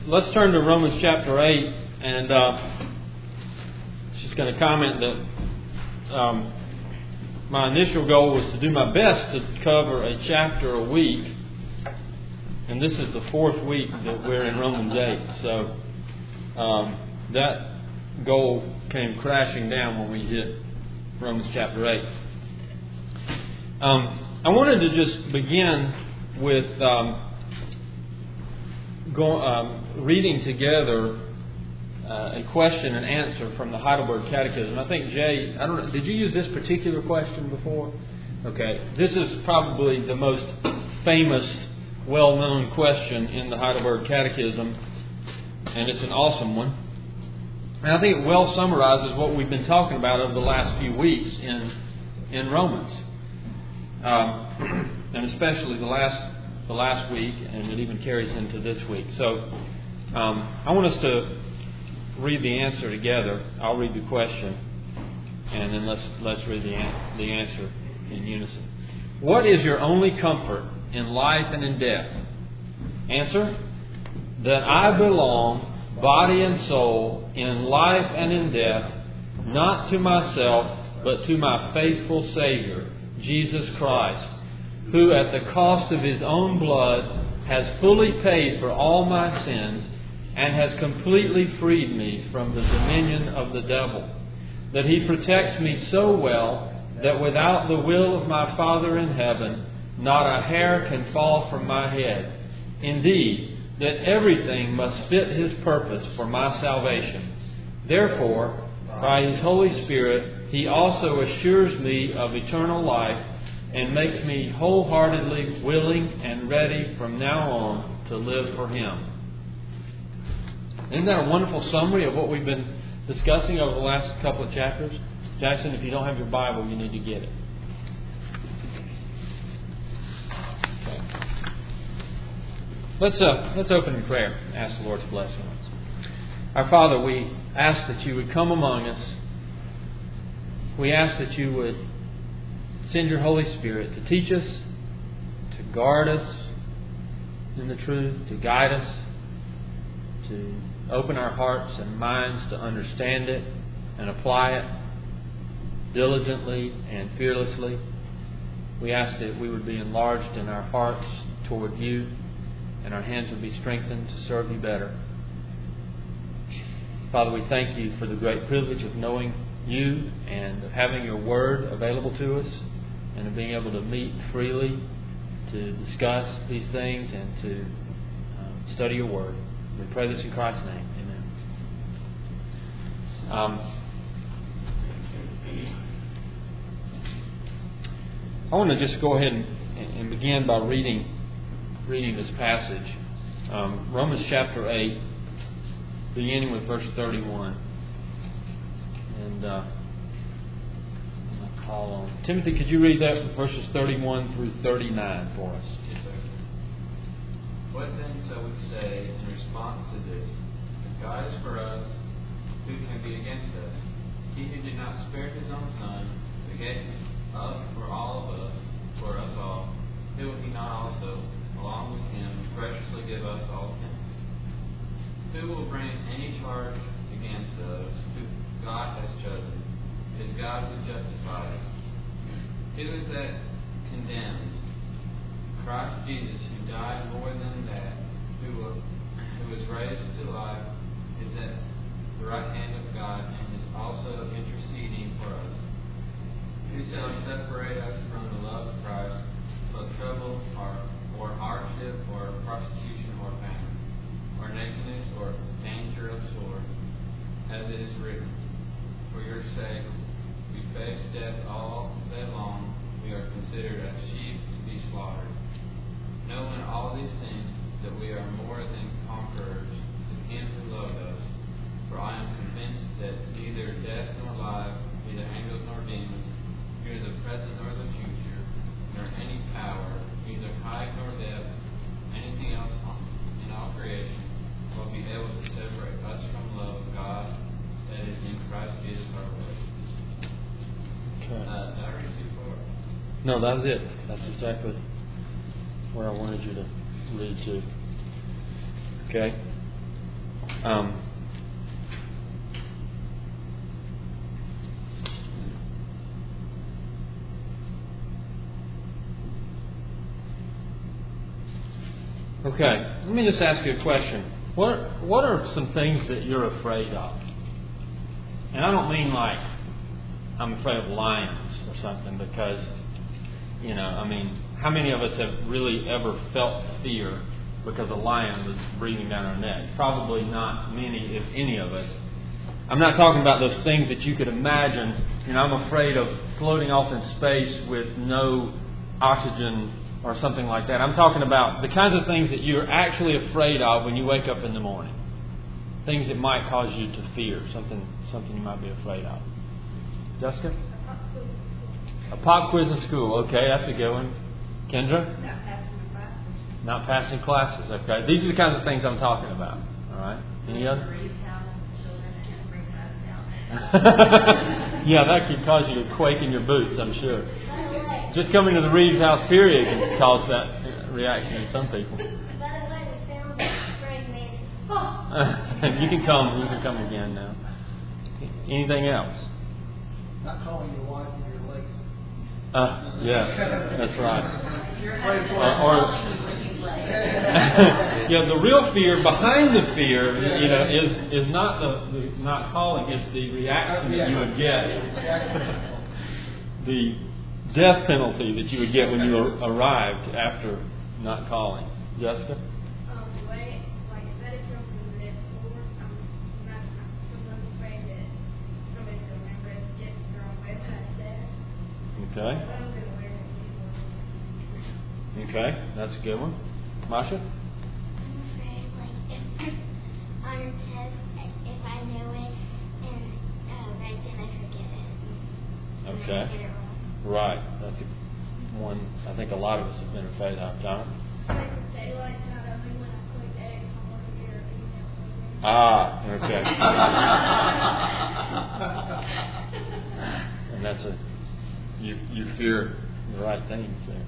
let's turn to Romans chapter 8, and just going to comment that my initial goal was to do my best to cover a chapter a week, and this is the fourth week that we're in Romans 8, so that goal came crashing down when we hit Romans chapter 8. I wanted to just begin with reading together a question and answer from the Heidelberg Catechism. I think, Jay, I don't know, did you use this particular question before? Okay. This is probably the most famous, well-known question in the Heidelberg Catechism, and it's an awesome one. And I think it well summarizes what we've been talking about over the last few weeks in Romans. And especially the last week, and it even carries into this week. So I want us to read the answer together. I'll read the question, and then let's read the answer in unison. What is your only comfort in life and in death? Answer: that I belong, body and soul, in life and in death, not to myself, but to my faithful Savior, Jesus Christ, who at the cost of His own blood has fully paid for all my sins and has completely freed me from the dominion of the devil, that He protects me so well that without the will of my Father in heaven, not a hair can fall from my head. Indeed, that everything must fit His purpose for my salvation. Therefore, by His Holy Spirit, He also assures me of eternal life and makes me wholeheartedly willing and ready from now on to live for Him. Isn't that a wonderful summary of what we've been discussing over the last couple of chapters? Jackson, if you don't have your Bible, you need to get it. Okay. Let's open in prayer and ask the Lord's blessing on us. Our Father, we ask that You would come among us. We ask that You would send Your Holy Spirit to teach us, to guard us in the truth, to guide us, to open our hearts and minds to understand it and apply it diligently and fearlessly. We ask that we would be enlarged in our hearts toward You, and our hands would be strengthened to serve You better. Father, we thank You for the great privilege of knowing You and of having Your Word available to us, and of being able to meet freely to discuss these things and to study Your Word. We pray this in Christ's name. Amen. I want to just go ahead and begin by reading this passage. Romans chapter 8, beginning with verse 31. And I'll call on Timothy, could you read that from verses 31 through 39 for us? Yes, sir. What then shall we say in response to this? If God is for us, who can be against us? He who did not spare His own Son, but gave Him up for all of us, for us all, who will He not also, along with Him, graciously give us all things? Who will bring any charge against those who God has chosen? It is God who justifies. Who is that condemns? Christ Jesus, who died more than that, who was raised to life, is at the right hand of God, and is also interceding for us. Who shall separate us from the love of Christ? Shall trouble, or hardship, or persecution, or famine, or nakedness, or danger of sword? As it is written, for Your sake we face death all day long. We are considered as sheep to be slaughtered. Knowing all these things, that we are more than conquerors to Him who loved us. For I am convinced that neither death nor life, neither angels nor demons, neither the present nor the future, nor any power, neither height nor depth, anything else in all creation, will be able to separate us from the love of God that is in Christ Jesus our Lord. Okay. Did I read too far? No, that was it. That's exactly where I wanted you to read to. Okay. Okay, let me just ask you a question. What are some things that you're afraid of? And I don't mean like I'm afraid of lions or something, because, how many of us have really ever felt fear because a lion was breathing down our neck? Probably not many, if any of us. I'm not talking about those things that you could imagine. I'm afraid of floating off in space with no oxygen or something like that. I'm talking about the kinds of things that you're actually afraid of when you wake up in the morning. Things that might cause you to fear. Something you might be afraid of. Jessica? A pop quiz in school. Okay, that's a good one. Kendra? Not passing classes. Okay. These are the kinds of things I'm talking about. All right. Any other? Yeah, that could cause you to quake in your boots, I'm sure. Just coming to the Reeves house, period, can cause that reaction in some people. You can come again now. Anything else? Not calling your wife when you're late. Yeah, that's right. The real fear behind the fear, is not the not calling; it's the reaction that you would get. The death penalty that you would get when you arrived after not calling. Jessica? Okay, that's a good one. Masha? I'm afraid, if on a test, if I know it and right then I forget it. Okay. I get it wrong. Right. That's one I think a lot of us have been afraid of. John? Daylight's not open when I click X on one of your emails. Okay. And that's you fear the right things there.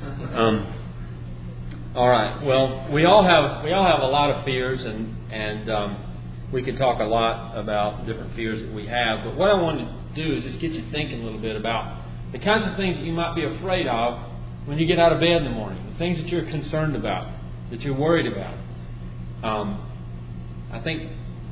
All right. Well, we all have a lot of fears, and we could talk a lot about different fears that we have. But what I want to do is just get you thinking a little bit about the kinds of things that you might be afraid of when you get out of bed in the morning, the things that you're concerned about, that you're worried about. I think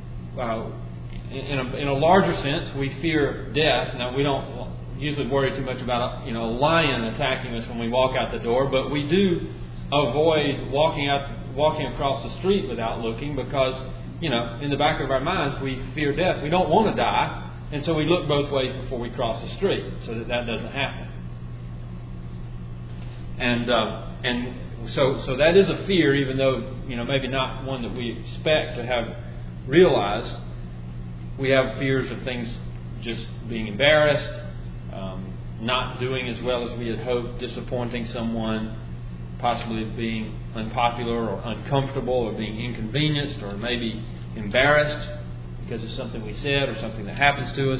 in a larger sense, we fear death. Now, we don't usually worry too much about a lion attacking us when we walk out the door, but we do avoid walking across the street without looking, because in the back of our minds we fear death. We don't want to die, and so we look both ways before we cross the street so that doesn't happen. And so that is a fear, even though maybe not one that we expect to have realized. We have fears of things just being embarrassed, not doing as well as we had hoped, disappointing someone, possibly being unpopular or uncomfortable or being inconvenienced or maybe embarrassed because of something we said or something that happens to us.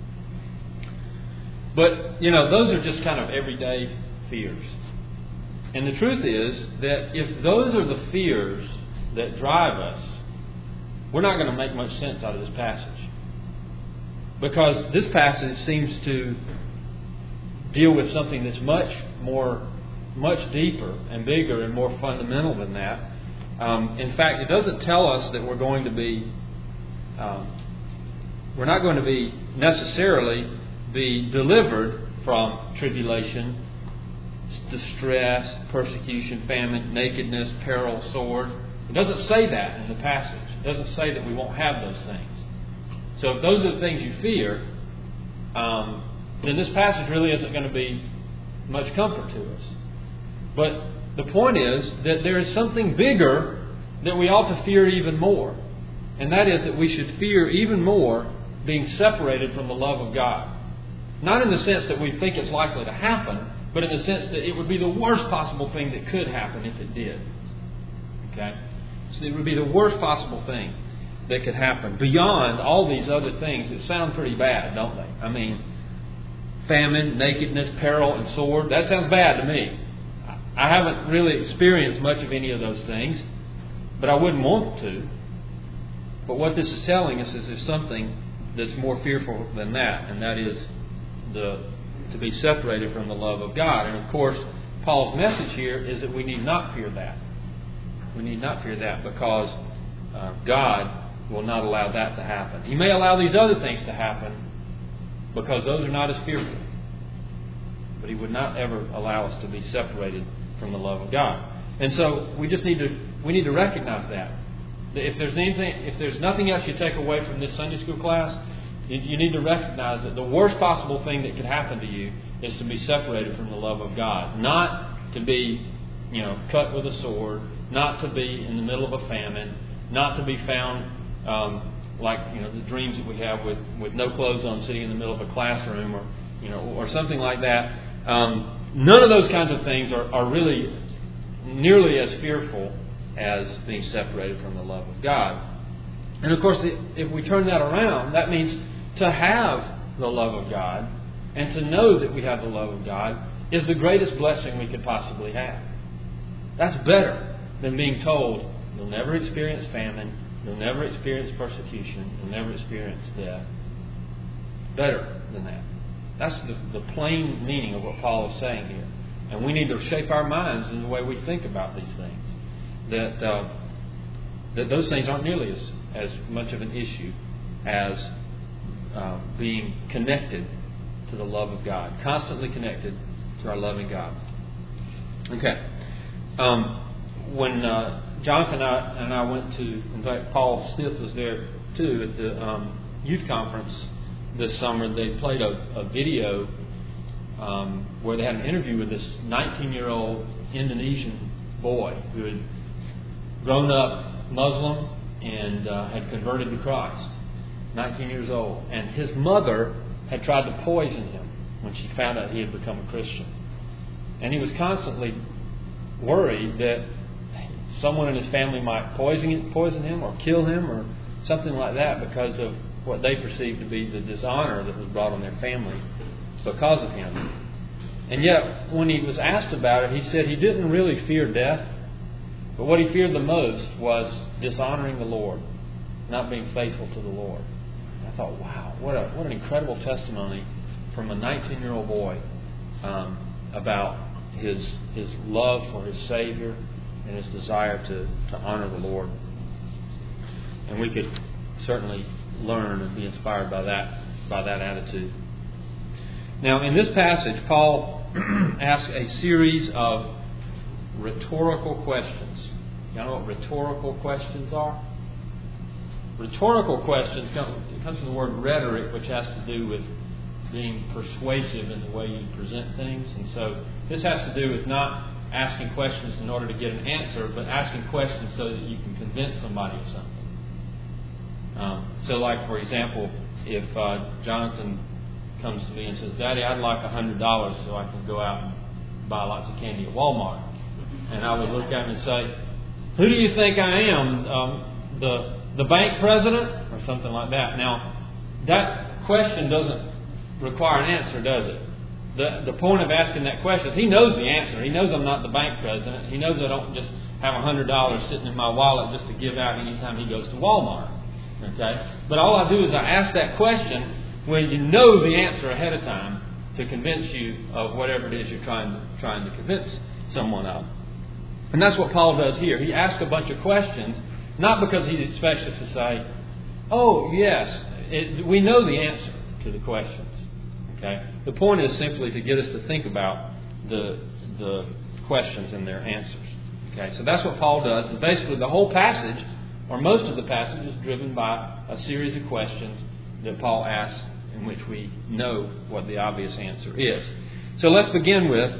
But, those are just kind of everyday fears. And the truth is that if those are the fears that drive us, we're not going to make much sense out of this passage. Because this passage seems to deal with something that's much deeper and bigger and more fundamental than that. In fact, it doesn't tell us that we're not going to be necessarily be delivered from tribulation, distress, persecution, famine, nakedness, peril, sword. It doesn't say that in the passage. It doesn't say that we won't have those things. So if those are the things you fear, then this passage really isn't going to be much comfort to us. But the point is that there is something bigger that we ought to fear even more. And that is that we should fear even more being separated from the love of God. Not in the sense that we think it's likely to happen, but in the sense that it would be the worst possible thing that could happen if it did. Okay? So it would be the worst possible thing that could happen beyond all these other things that sound pretty bad, don't they? I mean, famine, nakedness, peril, and sword. That sounds bad to me. I haven't really experienced much of any of those things, but I wouldn't want to. But what this is telling us is there's something that's more fearful than that, and that is to be separated from the love of God. And of course, Paul's message here is that we need not fear that. We need not fear that because God will not allow that to happen. He may allow these other things to happen because those are not as fearful. But He would not ever allow us to be separated from the love of God. And so we just need to recognize that. If there's nothing else you take away from this Sunday school class, you need to recognize that the worst possible thing that could happen to you is to be separated from the love of God. Not to be, cut with a sword, not to be in the middle of a famine, not to be found the dreams that we have with no clothes on, sitting in the middle of a classroom, or something like that. None of those kinds of things are really nearly as fearful as being separated from the love of God. And of course, if we turn that around, that means to have the love of God and to know that we have the love of God is the greatest blessing we could possibly have. That's better than being told you'll never experience famine, you'll never experience persecution, you'll never experience death. Better than that. That's the plain meaning of what Paul is saying here. And we need to shape our minds in the way we think about these things. That those things aren't nearly as much of an issue as being connected to the love of God. Constantly connected to our loving God. Okay. When Jonathan and I went to, in fact, Paul Stith was there too at the youth conference this summer. They played a video where they had an interview with this 19-year-old Indonesian boy who had grown up Muslim and had converted to Christ. 19 years old. And his mother had tried to poison him when she found out he had become a Christian. And he was constantly worried that someone in his family might poison him or kill him or something like that because of what they perceived to be the dishonor that was brought on their family because of him. And yet, when he was asked about it, he said he didn't really fear death, but what he feared the most was dishonoring the Lord, not being faithful to the Lord. And I thought, wow, what an incredible testimony from a 19-year-old boy about his love for his Savior and his desire to honor the Lord. And we could certainly learn and be inspired by that attitude. Now, in this passage, Paul asks a series of rhetorical questions. You know what rhetorical questions are? Rhetorical questions comes from the word rhetoric, which has to do with being persuasive in the way you present things. And so this has to do with not asking questions in order to get an answer, but asking questions so that you can convince somebody of something. So like, for example, if Jonathan comes to me and says, "Daddy, I'd like $100 so I can go out and buy lots of candy at Walmart." And I would look at him and say, "Who do you think I am? The bank president?" Or something like that. Now, that question doesn't require an answer, does it? The point of asking that question, he knows the answer. He knows I'm not the bank president. He knows I don't just have $100 sitting in my wallet just to give out anytime he goes to Walmart. Okay? But all I do is I ask that question when you know the answer ahead of time to convince you of whatever it is you're trying to convince someone of. And that's what Paul does here. He asks a bunch of questions, not because he expects us to say, "Oh, yes, we know the answer to the questions." Okay? The point is simply to get us to think about the questions and their answers. Okay? So that's what Paul does. And basically the whole passage, or most of the passage, is driven by a series of questions that Paul asks in which we know what the obvious answer is. So let's begin with,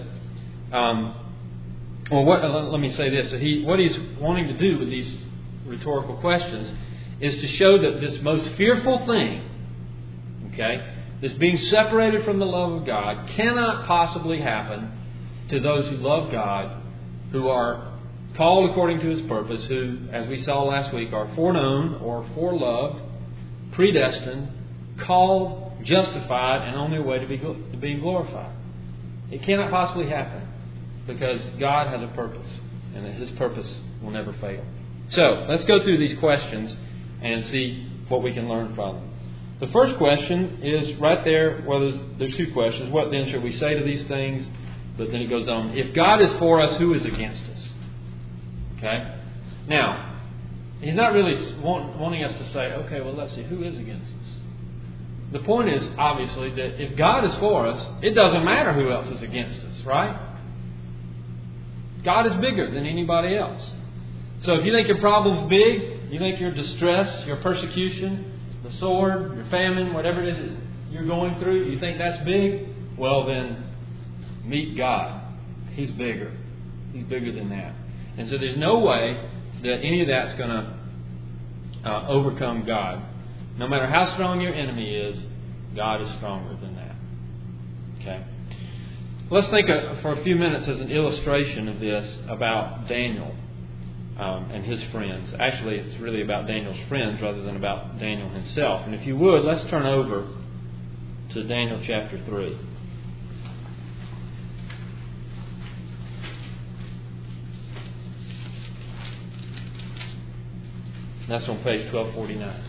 let me say this. What he's wanting to do with these rhetorical questions is to show that this most fearful thing, okay, this being separated from the love of God, cannot possibly happen to those who love God, who are called according to His purpose, who, as we saw last week, are foreknown or foreloved, predestined, called, justified, and on their way to being glorified. It cannot possibly happen because God has a purpose, and that His purpose will never fail. So, let's go through these questions and see what we can learn from them. The first question is right there. Well, there's two questions. What then should we say to these things? But then it goes on. If God is for us, who is against us? Okay? Now, he's not really wanting us to say, okay, well, let's see, who is against us? The point is, obviously, that if God is for us, it doesn't matter who else is against us, right? God is bigger than anybody else. So if you think your problem's big, you think your distress, your persecution, the sword, your famine, whatever it is you're going through, you think that's big, well then, meet God. He's bigger. He's bigger than that. And so there's no way that any of that's going to overcome God. No matter how strong your enemy is, God is stronger than that. Okay? Let's think for a few minutes as an illustration of this about Daniel and his friends. Actually, it's really about Daniel's friends rather than about Daniel himself. And if you would, let's turn over to Daniel chapter 3. That's on page 1249.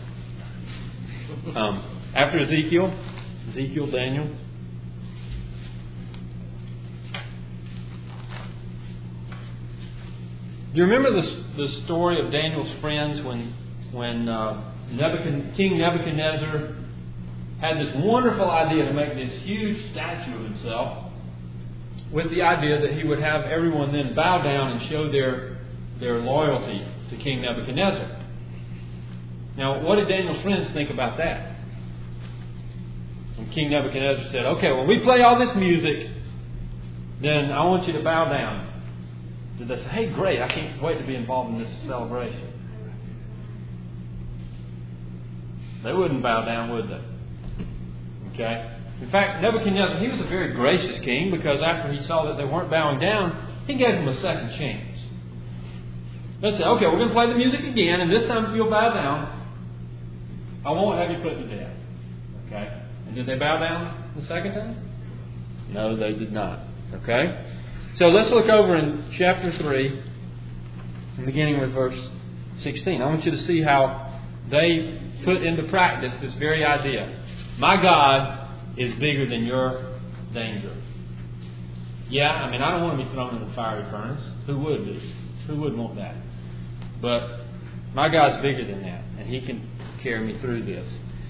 After Ezekiel, Daniel. Do you remember the story of Daniel's friends when King Nebuchadnezzar had this wonderful idea to make this huge statue of himself with the idea that he would have everyone then bow down and show their loyalty to King Nebuchadnezzar. Now, what did Daniel's friends think about that? And King Nebuchadnezzar said, okay, when we play all this music, then I want you to bow down. Did they say, hey, great, I can't wait to be involved in this celebration? They wouldn't bow down, would they? Okay? In fact, Nebuchadnezzar, he was a very gracious king because after he saw that they weren't bowing down, he gave them a second chance. They said, okay, we're going to play the music again, and this time if you'll bow down, I won't have you put to death. Okay? And did they bow down the second time? No, they did not. Okay? So let's look over in chapter 3, beginning with verse 16. I want you to see how they put into practice this very idea. My God is bigger than your danger. Yeah, I mean, I don't want to be thrown in the fiery furnace. Who would be? Who would want that? But my God's bigger than that, and He can carry me through this.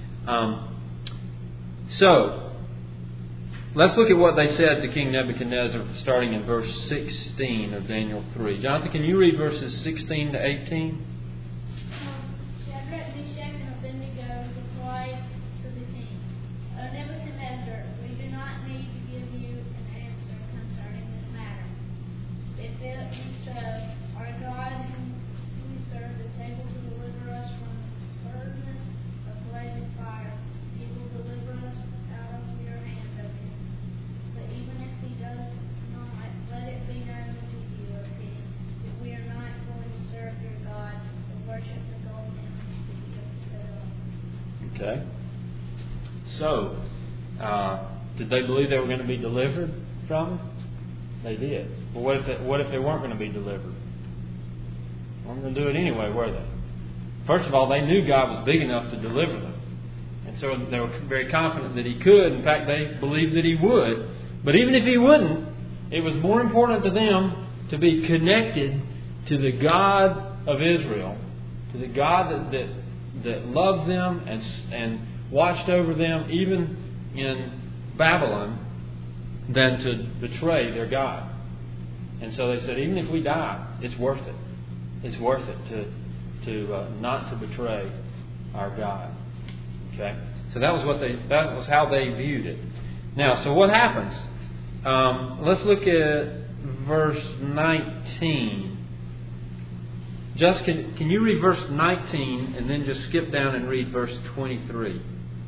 So, let's look at what they said to King Nebuchadnezzar, starting in verse 16 of Daniel 3. Jonathan, can you read verses 16 to 18? Shadrach, Meshach, and Abednego replied to the king, O Nebuchadnezzar, we do not need to give you an answer concerning this matter. If it be so, our God whom we serve is able to deliver us from the furnace of blazing fire. He will deliver us out of your hand, O king. But even if He does not, let it be known to you, O king, that we are not going to serve your gods or worship the golden image that you have set up. Okay. So, did they believe they were going to be delivered from it? They did. But what if they weren't going to be delivered? They weren't going to do it anyway, were they? First of all, they knew God was big enough to deliver them. And so they were very confident that He could. In fact, they believed that He would. But even if He wouldn't, it was more important to them to be connected to the God of Israel, to the God that loved them and watched over them, even in Babylon, than to betray their God. And so they said, even if we die, it's worth it. It's worth it to not to betray our God. Okay, so that was how they viewed it. Now, so what happens? Let's look at verse 19. Just can you read verse 19 and then just skip down and read verse 23?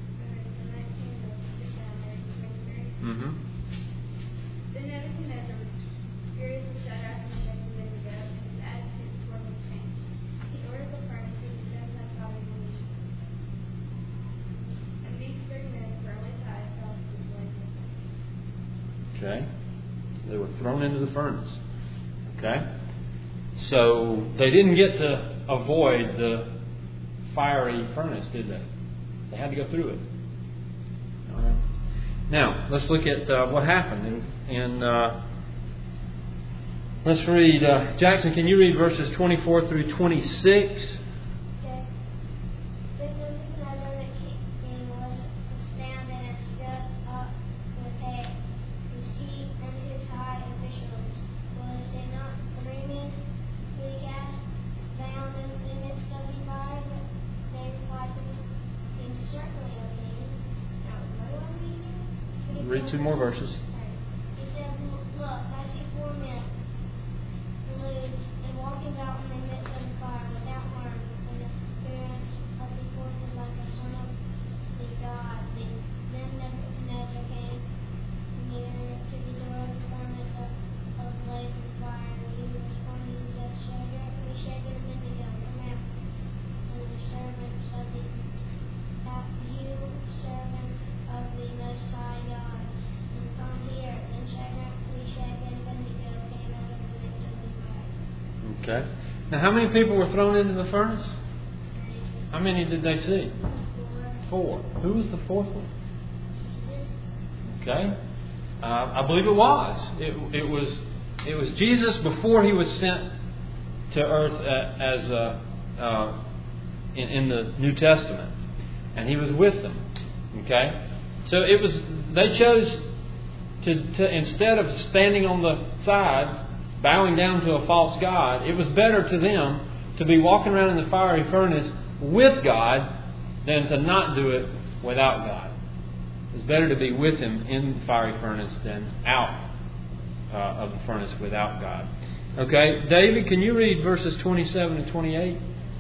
Mm-hmm. Then Nebuchadnezzar was furious with Shadrach, Meshach, and Abednego, and his attitude toward them changed. He ordered the furnace to be set on top of the nation. And these 3 men, firmly tied, fell into the blazing furnace. Okay. They were thrown into the furnace. Okay. So they didn't get to avoid the fiery furnace, did they? They had to go through it. All right. Now, let's look at what happened. Let's read, Jackson, can you read verses 24 through 26? Read 2 more verses. He said, "Look, I see 4 men loose and walking about in the midst of the fire without harm, and the appearance of the fourth is like a son of the God." Then Nebuchadnezzar came near to the door of the furnace of blazing fire, and he responded and said, "Shadrach, Meshach, and Abednego, come out." And the servants of the servants of the Most High God, and come here. And Shadrach, Meshach, and Abednego came out of the midst of the fire. Okay. Now, how many people were thrown into the furnace? How many did they see? 4. Who was the 4th one? Okay. I believe it was. It was Jesus before he was sent to earth in the New Testament, and he was with them. Okay. So they chose to instead of standing on the side, bowing down to a false god, it was better to them to be walking around in the fiery furnace with God than to not do it without God. It's better to be with Him in the fiery furnace than out of the furnace without God. Okay, David, can you read verses 27 and 28?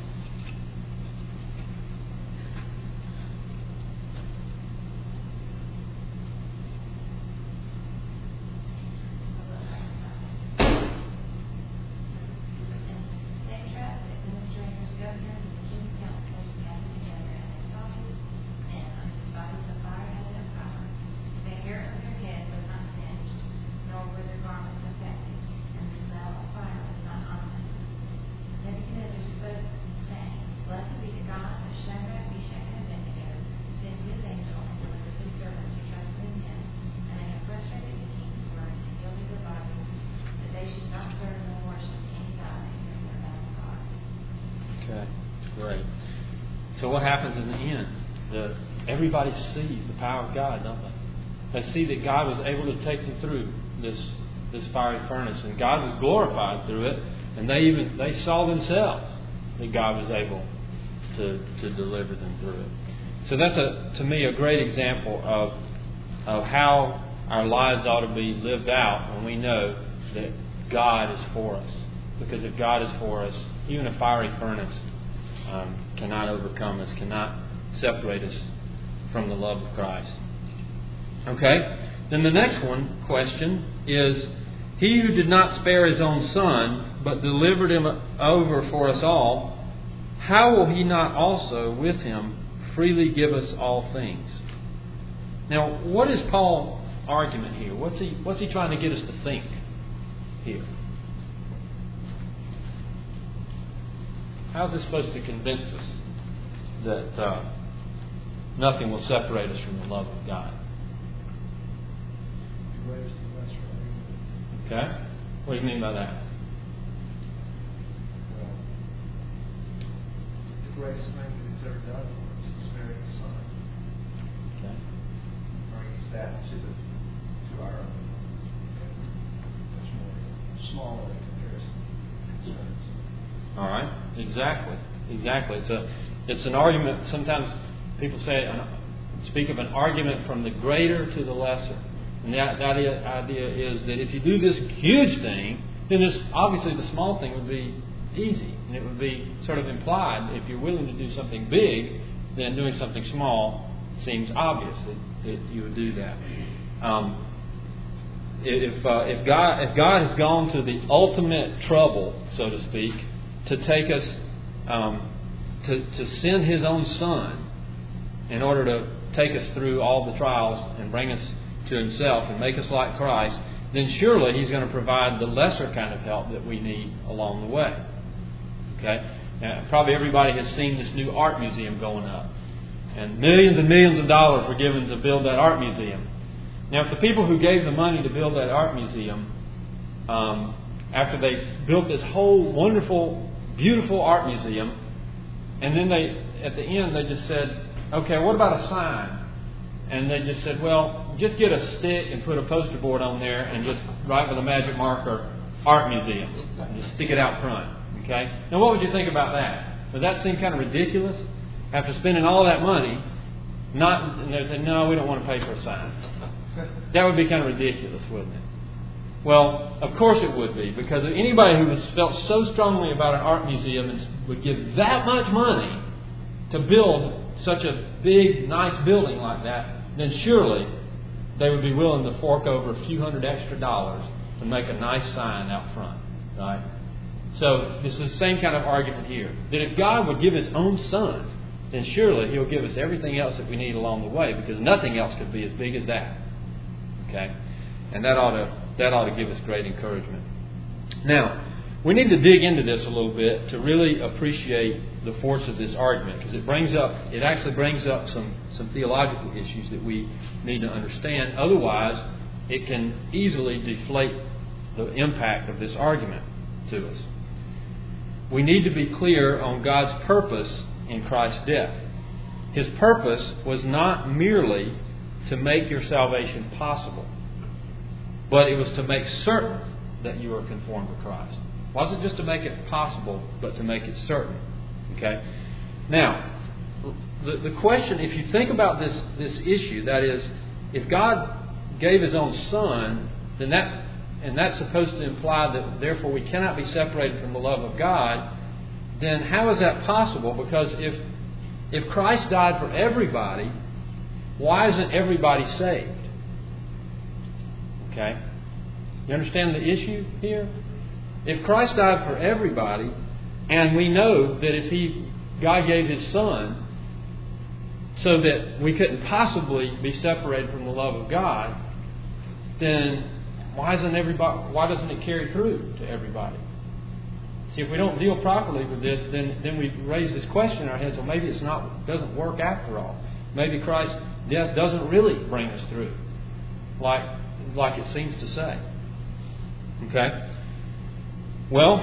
Great. So what happens in the end? Everybody sees the power of God, don't they? They see that God was able to take them through this fiery furnace, and God was glorified through it, and they saw themselves that God was able to deliver them through it. So that's to me a great example of how our lives ought to be lived out when we know that God is for us. Because if God is for us, even a fiery furnace cannot overcome us, cannot separate us from the love of Christ. Okay? Then the next question is, He who did not spare His own Son, but delivered Him over for us all, how will He not also with Him freely give us all things? Now, what is Paul's argument here? What's he trying to get us to think here? How is this supposed to convince us that nothing will separate us from the love of God? Okay? What do you mean by that? Well, the greatest thing that He's ever done for us is spare His Son. Okay. Brings that to our much more smaller in comparison concerns. All right. Exactly. It's an argument. Sometimes people speak of an argument from the greater to the lesser. And the idea is that if you do this huge thing, then obviously the small thing would be easy. And it would be sort of implied, if you're willing to do something big, then doing something small seems obvious that you would do that. If God has gone to the ultimate trouble, so to speak, to take us, to send His own Son in order to take us through all the trials and bring us to Himself and make us like Christ, then surely He's going to provide the lesser kind of help that we need along the way. Okay? Probably everybody has seen this new art museum going up. And millions of dollars were given to build that art museum. Now, if the people who gave the money to build that art museum, after they built this whole wonderful, beautiful art museum, and then at the end, they just said, okay, what about a sign? And they just said, well, just get a stick and put a poster board on there and just write with a magic marker, Art Museum. And just stick it out front. Okay? Now, what would you think about that? Would that seem kind of ridiculous? After spending all that money, and they said, no, we don't want to pay for a sign. That would be kind of ridiculous, wouldn't it? Well, of course it would be, because anybody who felt so strongly about an art museum and would give that much money to build such a big, nice building like that, then surely they would be willing to fork over a few $100 extra to make a nice sign out front, right? So this is the same kind of argument here. That if God would give His own Son, then surely He'll give us everything else that we need along the way, because nothing else could be as big as that. Okay? And that ought to give us great encouragement. Now, we need to dig into this a little bit to really appreciate the force of this argument, because it actually brings up some theological issues that we need to understand. Otherwise, it can easily deflate the impact of this argument to us. We need to be clear on God's purpose in Christ's death. His purpose was not merely to make your salvation possible, but it was to make certain that you are conformed to Christ. It wasn't just to make it possible, but to make it certain. Okay? Now, the question, if you think about this issue, that is, if God gave His own Son, then that's supposed to imply that therefore we cannot be separated from the love of God, then how is that possible? Because if Christ died for everybody, why isn't everybody saved? Okay? You understand the issue here? If Christ died for everybody, and we know that if God gave His Son so that we couldn't possibly be separated from the love of God, then why doesn't it carry through to everybody? See, if we don't deal properly with this, then we raise this question in our heads, well, maybe doesn't work after all. Maybe Christ's death doesn't really bring us through, like it seems to say. Okay? Well,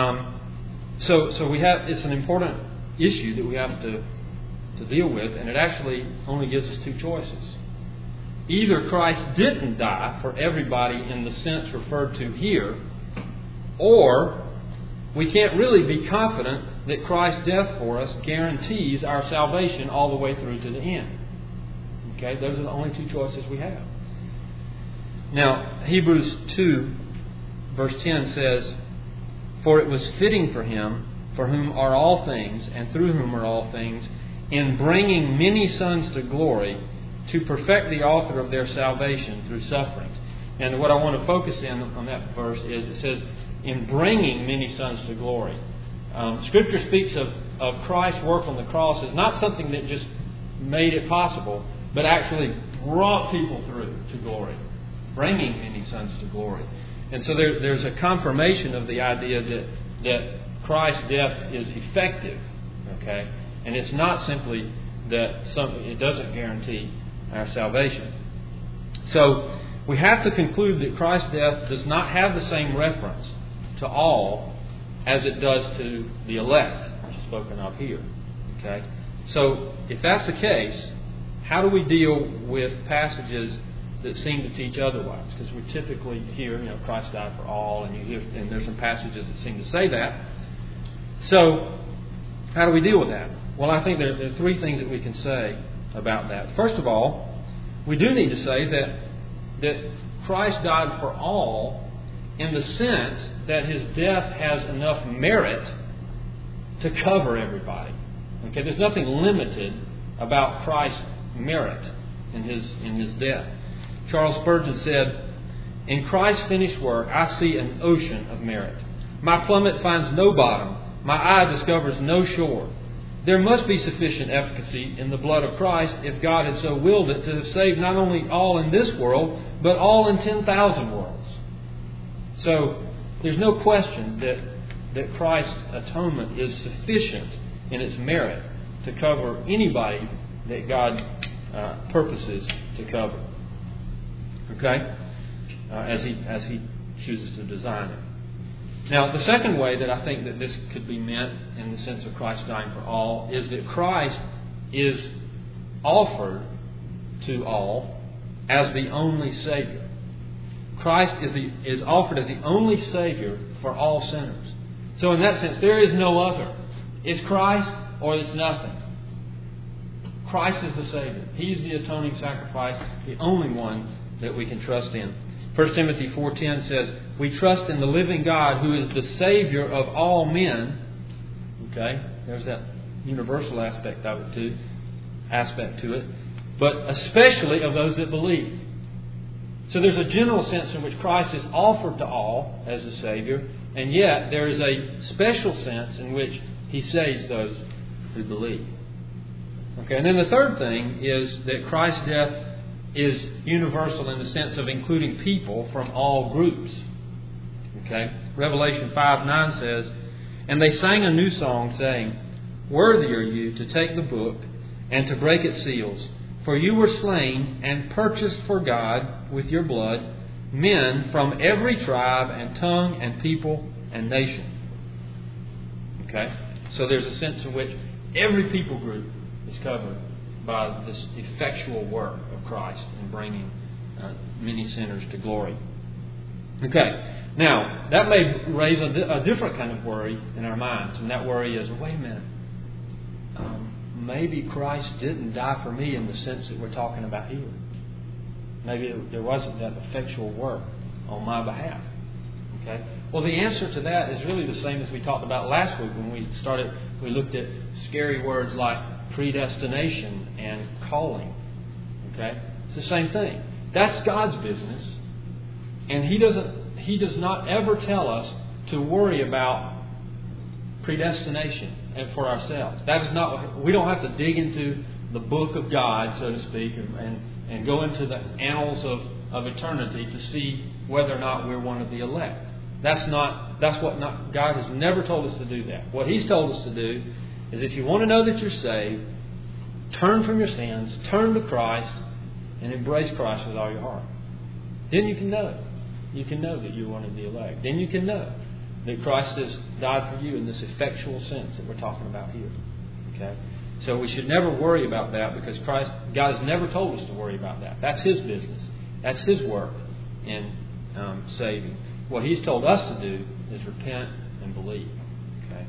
so it's an important issue that we have to deal with, and it actually only gives us two choices. Either Christ didn't die for everybody in the sense referred to here, or we can't really be confident that Christ's death for us guarantees our salvation all the way through to the end. Okay, those are the only two choices we have. Now, Hebrews 2, verse 10 says, "For it was fitting for Him, for whom are all things, and through whom are all things, in bringing many sons to glory, to perfect the author of their salvation through sufferings." And what I want to focus in on that verse is it says, in bringing many sons to glory. Scripture speaks of Christ's work on the cross as not something that just made it possible, but actually brought people through to glory. Bringing many sons to glory. And so there's a confirmation of the idea that Christ's death is effective. Okay? And it's not simply that it doesn't guarantee our salvation. So we have to conclude that Christ's death does not have the same reference to all as it does to the elect, which is spoken of here. Okay? So if that's the case, how do we deal with passages that seem to teach otherwise? Because we typically hear, Christ died for all, and there's some passages that seem to say that. So how do we deal with that? Well, I think there are three things that we can say about that. First of all, we do need to say that Christ died for all in the sense that His death has enough merit to cover everybody. Okay, there's nothing limited about Christ's merit in His death. Charles Spurgeon said, "In Christ's finished work, I see an ocean of merit. My plummet finds no bottom. My eye discovers no shore. There must be sufficient efficacy in the blood of Christ if God had so willed it to save not only all in this world, but all in 10,000 worlds." So there's no question that Christ's atonement is sufficient in its merit to cover anybody that God purposes to cover. Okay? As He chooses to design it. Now, the second way that I think that this could be meant in the sense of Christ dying for all is that Christ is offered to all as the only Savior. Christ is offered as the only Savior for all sinners. So in that sense, there is no other. It's Christ or it's nothing. Christ is the Savior. He's the atoning sacrifice, the only one that we can trust in. 1 Timothy 4:10 says, we trust in the living God who is the Savior of all men. Okay, there's that universal aspect of it too. Aspect to it. But especially of those that believe. So there's a general sense in which Christ is offered to all as the Savior, and yet there is a special sense in which He saves those who believe. Okay, and then the third thing is that Christ's death is universal in the sense of including people from all groups. Okay, Revelation 5:9 says, and they sang a new song, saying, worthy are you to take the book and to break its seals. For you were slain and purchased for God with your blood men from every tribe and tongue and people and nation. Okay? So there's a sense in which every people group is covered by this effectual work of Christ in bringing many sinners to glory. Okay. Now, that may raise a different kind of worry in our minds. And that worry is, wait a minute. Maybe Christ didn't die for me in the sense that we're talking about here. Maybe there wasn't that effectual work on my behalf. Okay? Well, the answer to that is really the same as we talked about last week when we looked at scary words like predestination and calling. Okay? It's the same thing. That's God's business. And He does not ever tell us to worry about predestination and for ourselves. That is not. We don't have to dig into the book of God, so to speak, and go into the annals of eternity to see whether or not we're one of the elect. God has never told us to do that. What He's told us to do is, if you want to know that you're saved, turn from your sins, turn to Christ, and embrace Christ with all your heart. Then you can know. You can know that you're one of the elect. Then you can know that Christ has died for you in this effectual sense that we're talking about here. Okay? So we should never worry about that, because God has never told us to worry about that. That's His business. That's His work in saving. What He's told us to do is repent and believe. Okay?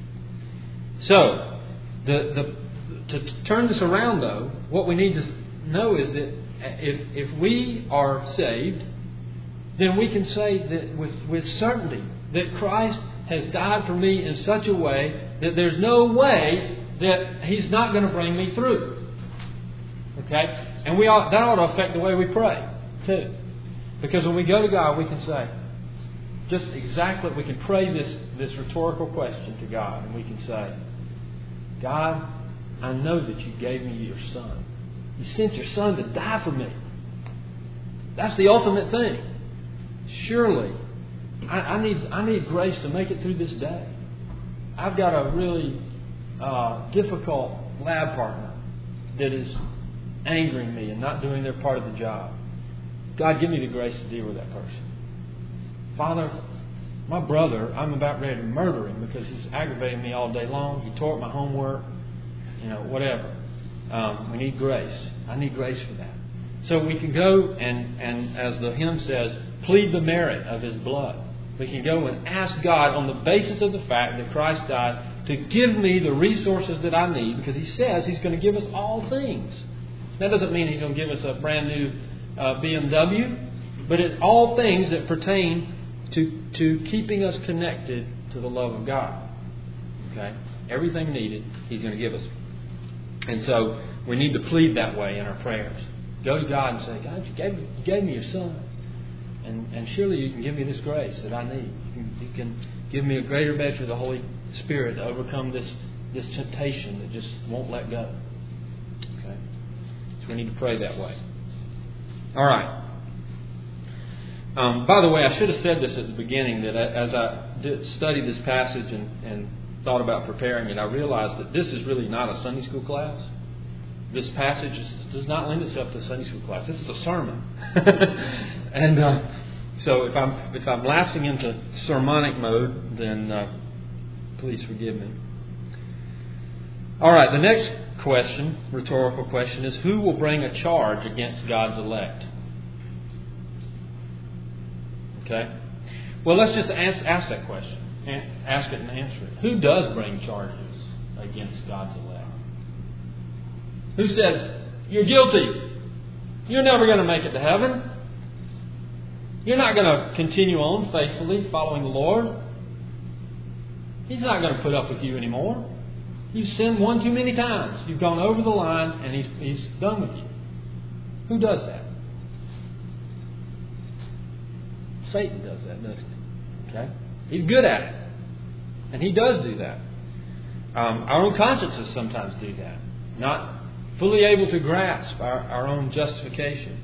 So, to turn this around, though, what we need to know is that if we are saved, then we can say that with certainty that Christ has died for me in such a way that there's no way that He's not going to bring me through. Okay? And that ought to affect the way we pray, too. Because when we go to God, we can say, just exactly, we can pray this rhetorical question to God, and we can say, God, I know that you gave me your Son. You sent your Son to die for me. That's the ultimate thing. Surely, I need grace to make it through this day. I've got a really difficult lab partner that is angering me and not doing their part of the job. God, give me the grace to deal with that person. Father, my brother, I'm about ready to murder him because he's aggravating me all day long. He tore up my homework, whatever. We need grace. I need grace for that. So we can go and as the hymn says, plead the merit of His blood. We can go and ask God on the basis of the fact that Christ died to give me the resources that I need, because He says He's going to give us all things. That doesn't mean He's going to give us a brand new BMW, but it's all things that pertain to keeping us connected to the love of God. Okay? Everything needed, He's going to give us. And so we need to plead that way in our prayers. Go to God and say, God, you gave me your Son. And surely you can give me this grace that I need. You can give me a greater measure of the Holy Spirit to overcome this temptation that just won't let go. Okay? So we need to pray that way. All right. By the way, I should have said this at the beginning, that as studied this passage and thought about preparing it, I realized that this is really not a Sunday school class. This passage does not lend itself to a Sunday school class. This is a sermon. And so if I'm lapsing into sermonic mode, then please forgive me. All right, the next question, rhetorical question, is who will bring a charge against God's elect? Okay? Well, let's just ask that question. Ask it and answer it. Who does bring charges against God's elect? Who says, you're guilty. You're never going to make it to heaven. You're not going to continue on faithfully following the Lord. He's not going to put up with you anymore. You've sinned one too many times. You've gone over the line and He's done with you. Who does that? Satan does that, doesn't he? Okay? He's good at it. And he does do that. Our own consciences sometimes do that. Not fully able to grasp our own justification.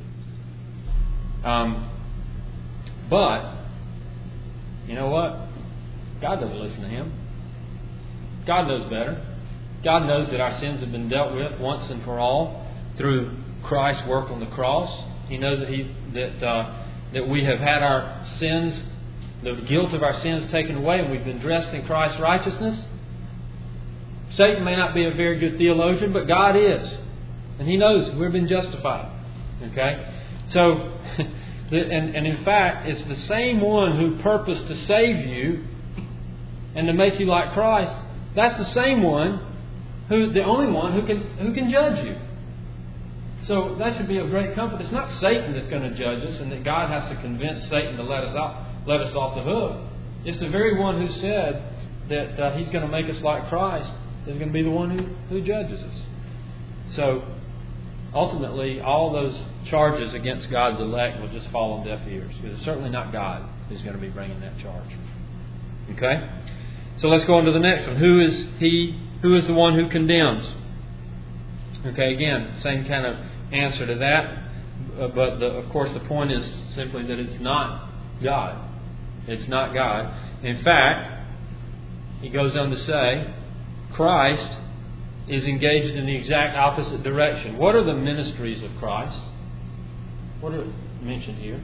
But, you know what? God doesn't listen to him. God knows better. God knows that our sins have been dealt with once and for all through Christ's work on the cross. He knows that we have had our sins, the guilt of our sins taken away, and we've been dressed in Christ's righteousness. Satan may not be a very good theologian, but God is. And he knows we've been justified. Okay? So, and in fact, it's the same one who purposed to save you and to make you like Christ. That's the same one the only one who can judge you. So that should be of great comfort. It's not Satan that's going to judge us, and that God has to convince Satan to let us off the hook. It's the very one who said that He's going to make us like Christ is going to be the one who judges us. So ultimately, all those charges against God's elect will just fall on deaf ears, because it's certainly not God who's going to be bringing that charge. Okay? So let's go on to the next one. Who is he? Who is the one who condemns? Okay, again, same kind of answer to that. But of course the point is simply that it's not God. It's not God. In fact, he goes on to say, Christ is engaged in the exact opposite direction. What are the ministries of Christ? What are mentioned here?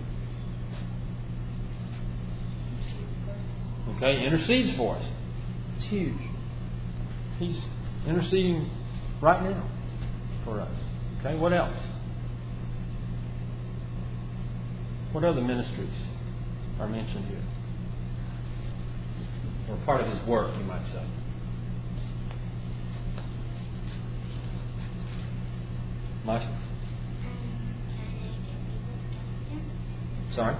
Okay, he intercedes for us. It's huge. He's interceding right now for us. Okay, what else? What other ministries are mentioned here? Or part of his work, you might say. Michael? Sorry?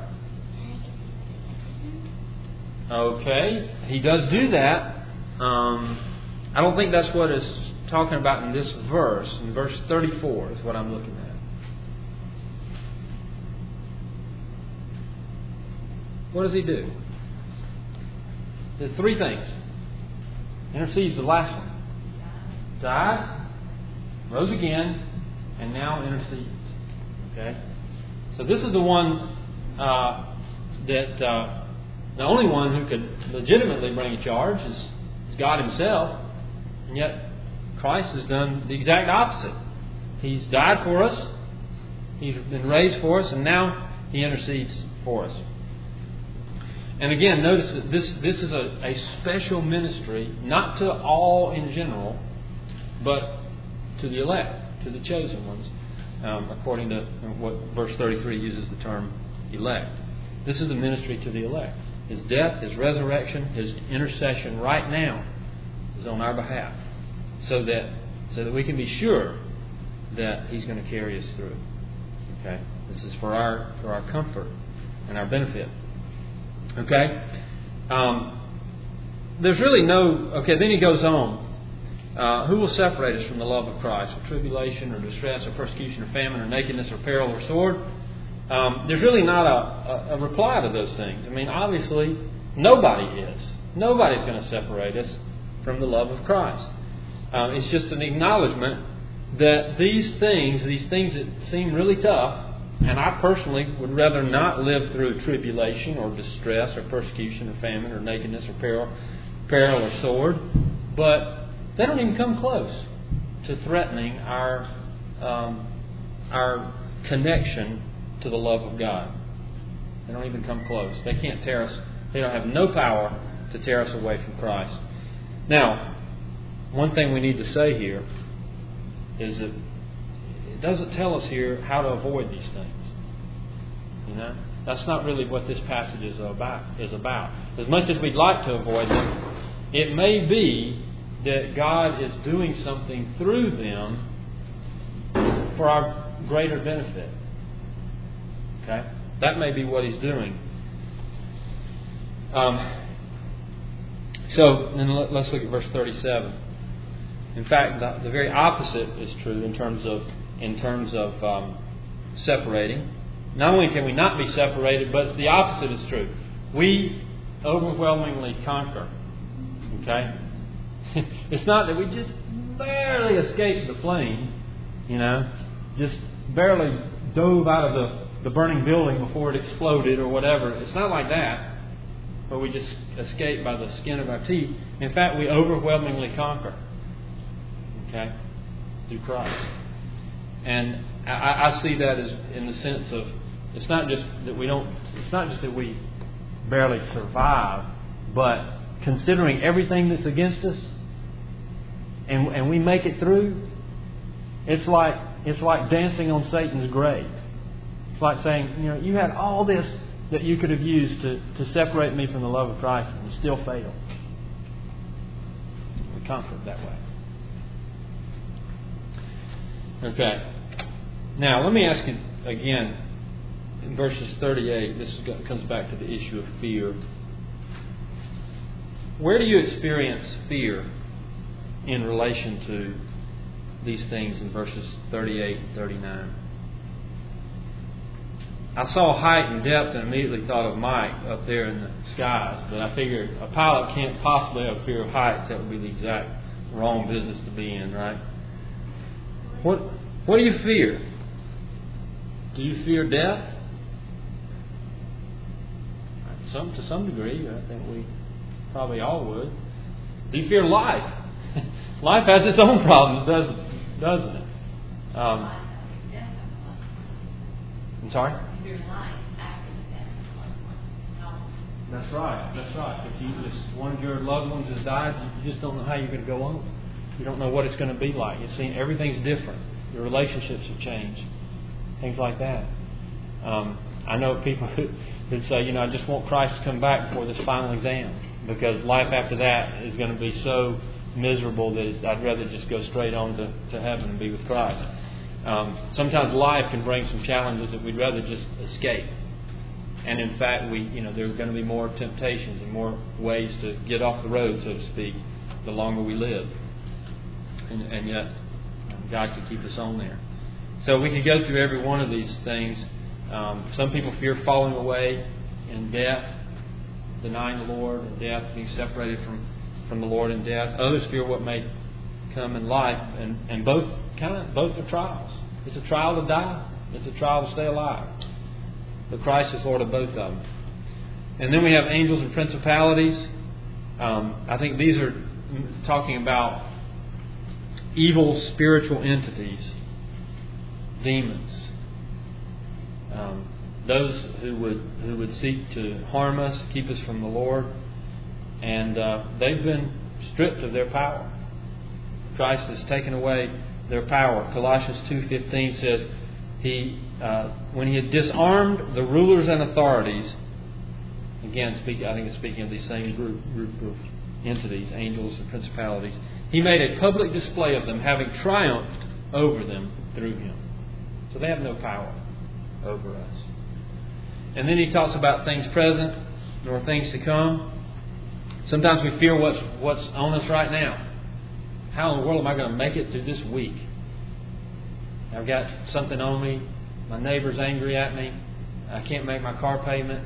Okay, he does do that. I don't think that's what it's talking about in this verse. In verse 34 is what I'm looking at. What does he do? There's three things. Intercedes the last one. Died, rose again, and now intercedes. Okay? So this is the one the only one who could legitimately bring a charge is God Himself. And yet Christ has done the exact opposite. He's died for us. He's been raised for us, and now He intercedes for us. And again, notice that this is a special ministry, not to all in general, but to the elect, to the chosen ones, according to what verse 33 uses the term elect. This is the ministry to the elect. His death, His resurrection, His intercession right now is on our behalf, so that we can be sure that He's going to carry us through. Okay, this is for our comfort and our benefit. Okay, there's really no. Okay, then he goes on. Who will separate us from the love of Christ? Or tribulation, or distress, or persecution, or famine, or nakedness, or peril, or sword? There's really not a reply to those things. I mean, obviously, nobody is. Nobody's going to separate us from the love of Christ. It's just an acknowledgement that these things that seem really tough, And I personally would rather not live through tribulation or distress or persecution or famine or nakedness or peril or sword. But they don't even come close to threatening our connection to the love of God. They don't even come close. They can't tear us. They don't have no power to tear us away from Christ. Now, one thing we need to say here is that it doesn't tell us here how to avoid these things. You know, that's not really what this passage is about. As much as we'd like to avoid them, it may be that God is doing something through them for our greater benefit. Okay? That may be what He's doing. So then let's look at verse 37. In fact, the very opposite is true in terms of separating. Not only can we not be separated, but the opposite is true. We overwhelmingly conquer. Okay? It's not that we just barely escaped the flame, just barely dove out of the burning building before it exploded or whatever. It's not like that, but we just escape by the skin of our teeth. In fact, we overwhelmingly conquer. Okay? Through Christ. And I see that as in the sense of it's not just that we barely survive, but considering everything that's against us, and we make it through, it's like dancing on Satan's grave. It's like saying, you had all this that you could have used to separate me from the love of Christ, and you still failed. We conquer it that way. Okay. Now, let me ask you again, in verses 38, this comes back to the issue of fear. Where do you experience fear in relation to these things in verses 38 and 39? I saw height and depth and immediately thought of Mike up there in the skies, but I figured a pilot can't possibly have fear of heights. That would be the exact wrong business to be in, right? What do you fear? Do you fear death? To some degree, I think we probably all would. Do you fear life? Life has its own problems, doesn't it? I'm sorry? That's right. If one of your loved ones has died, you just don't know how you're going to go on. You don't know what it's going to be like. Everything's different. Your relationships have changed. Things like that. I know people who say, I just want Christ to come back before this final exam, because life after that is going to be so miserable that I'd rather just go straight on to heaven and be with Christ. Sometimes life can bring some challenges that we'd rather just escape. And in fact, there are going to be more temptations and more ways to get off the road, so to speak, the longer we live. And yet, God can keep us on there. So we could go through every one of these things. Some people fear falling away in death, denying the Lord in death, being separated from the Lord in death. Others fear what may come in life, and both are trials. It's a trial to die. It's a trial to stay alive. But Christ is Lord of both of them. And then we have angels and principalities. I think these are talking about evil spiritual entities, demons, those who would seek to harm us, keep us from the Lord, and they've been stripped of their power. Christ has taken away their power. Colossians 2:15 says, when He had disarmed the rulers and authorities, again, I think it's speaking of these same group of entities, angels and principalities, He made a public display of them, having triumphed over them through Him. So they have no power over us. And then He talks about things present nor things to come. Sometimes we fear what's on us right now. How in the world am I going to make it through this week? I've got something on me. My neighbor's angry at me. I can't make my car payment.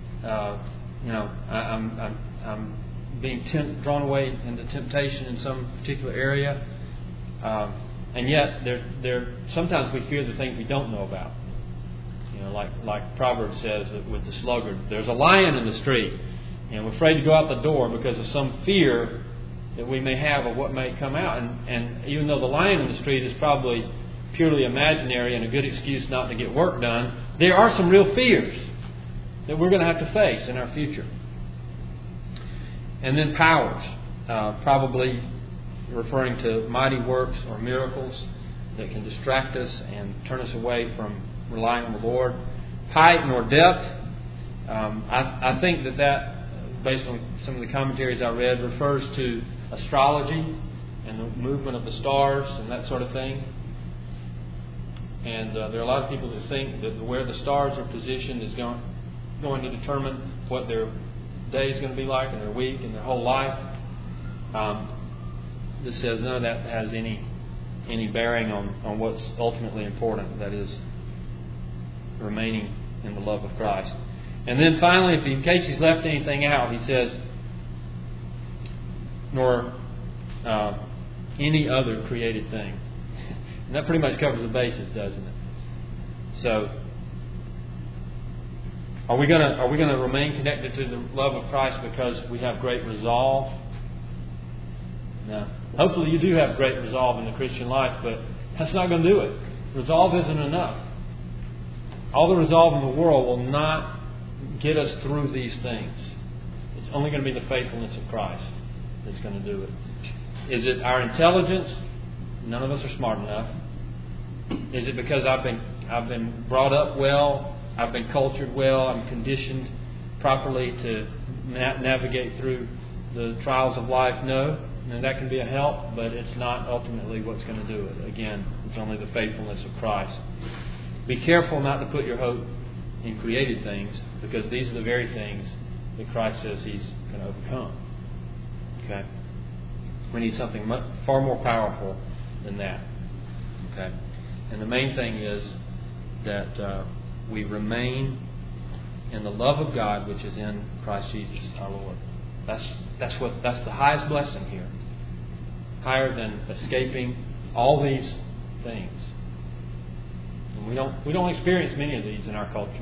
I'm being drawn away into temptation in some particular area. And yet, sometimes we fear the things we don't know about. like Proverbs says with the sluggard, there's a lion in the street, and we're afraid to go out the door because of some fear that we may have of what may come out. And even though the lion in the street is probably purely imaginary and a good excuse not to get work done, there are some real fears that we're going to have to face in our future. And then powers, probably referring to mighty works or miracles that can distract us and turn us away from relying on the Lord. Height nor depth. I think that, based on some of the commentaries I read, refers to astrology and the movement of the stars and that sort of thing. And there are a lot of people that think that where the stars are positioned is going to determine what their day is going to be like and their week and their whole life. This says none of that has any bearing on what's ultimately important, that is, remaining in the love of Christ. And then finally, in case he's left anything out, he says, nor any other created thing. And that pretty much covers the bases, doesn't it? So, are we going to remain connected to the love of Christ because we have great resolve? No. Hopefully you do have great resolve in the Christian life, but that's not going to do it. Resolve isn't enough. All the resolve in the world will not get us through these things. It's only going to be the faithfulness of Christ that's going to do it. Is it our intelligence? None of us are smart enough. Is it because I've been brought up well, I've been cultured well, I'm conditioned properly to navigate through the trials of life? No. And that can be a help, but it's not ultimately what's going to do it. Again, it's only the faithfulness of Christ. Be careful not to put your hope in created things, because these are the very things that Christ says He's going to overcome. Okay? We need something far more powerful than that. Okay? And the main thing is that we remain in the love of God, which is in Christ Jesus our Lord. That's the highest blessing here. Higher than escaping all these things. And we don't experience many of these in our culture.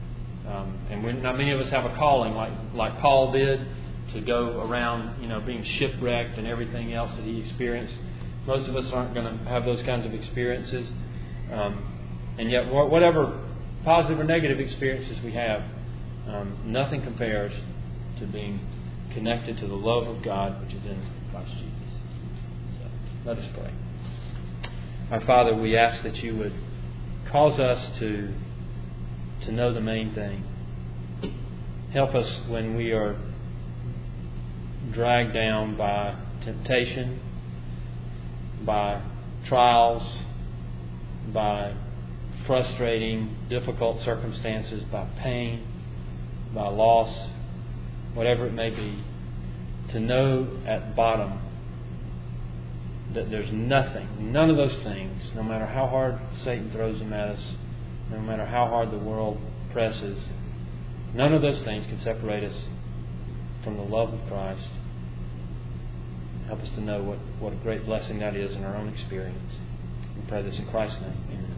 And not many of us have a calling like Paul did to go around, being shipwrecked and everything else that he experienced. Most of us aren't going to have those kinds of experiences. And yet, whatever positive or negative experiences we have, nothing compares to being connected to the love of God which is in Christ Jesus. So, let us pray. Our Father, we ask that you would cause us to know the main thing. Help us when we are dragged down by temptation, by trials, by frustrating, difficult circumstances, by pain, by loss, whatever it may be, to know at bottom that there's none of those things, no matter how hard Satan throws them at us, no matter how hard the world presses, none of those things can separate us from the love of Christ. Help us to know what a great blessing that is in our own experience. We pray this in Christ's name. Amen.